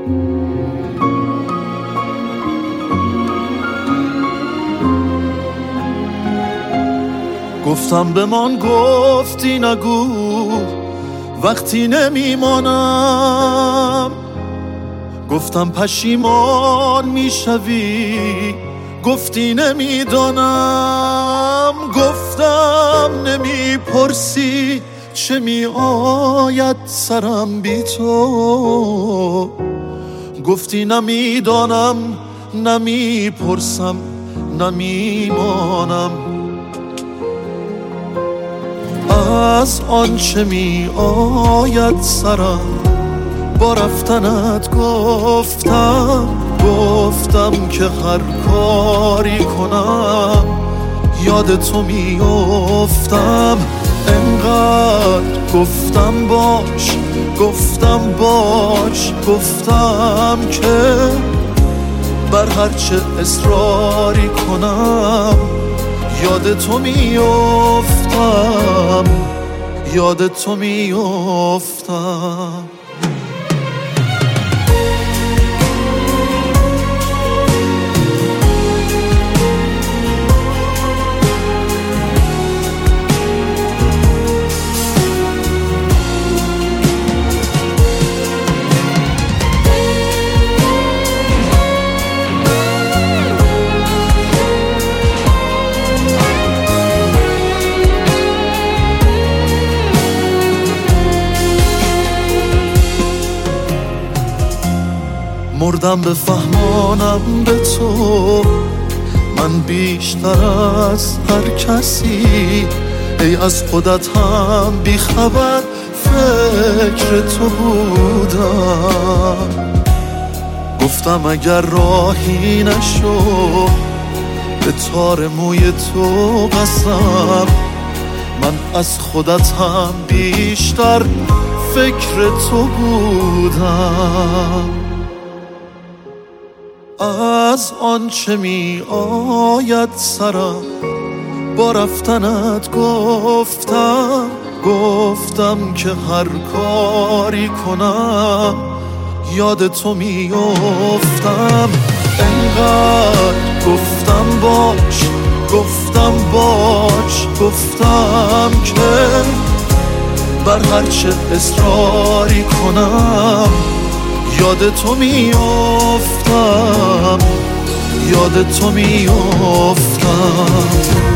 گفتم بمان، گفتی نگو وقتی نمیمانم. گفتم پشیمان میشوی، گفتی نمیدانم. گفتم نمیپرسی چه میآید سرم بی تو، گفتی نمیدانم، نمیپرسم، نمیمانم. از آنچه می آید سرم با رفتنت گفتم که هر کاری کنم یاد تو می افتم. انقدر گفتم باش گفتم که بر هرچه اصراری کنم یاد تو می افتم، یاد تو می افتم. مردم بفهمانم به تو من بیشتر از هر کسی، ای از خودت هم بیخبر فکر تو بودم. گفتم اگر راهی نشو به تار موی تو قسم، من از خودت هم بیشتر فکر تو بودم. از آنچه می آید سرم با رفتنت گفتم که هر کاری کنم یاد تو می افتم. انقدر گفتم باش گفتم که بر هرچه اصراری کنم یاد تو می افتم، یاد تو می افتم.